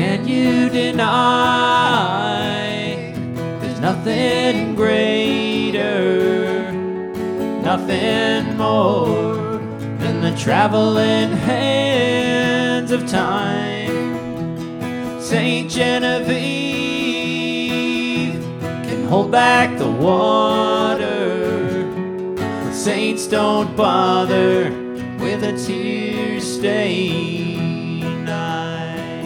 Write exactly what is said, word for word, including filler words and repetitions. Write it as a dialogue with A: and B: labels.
A: can you deny? There's nothing greater, nothing more than the traveling hands of time. Saint Genevieve can hold back the water, but saints don't bother with a tear stain.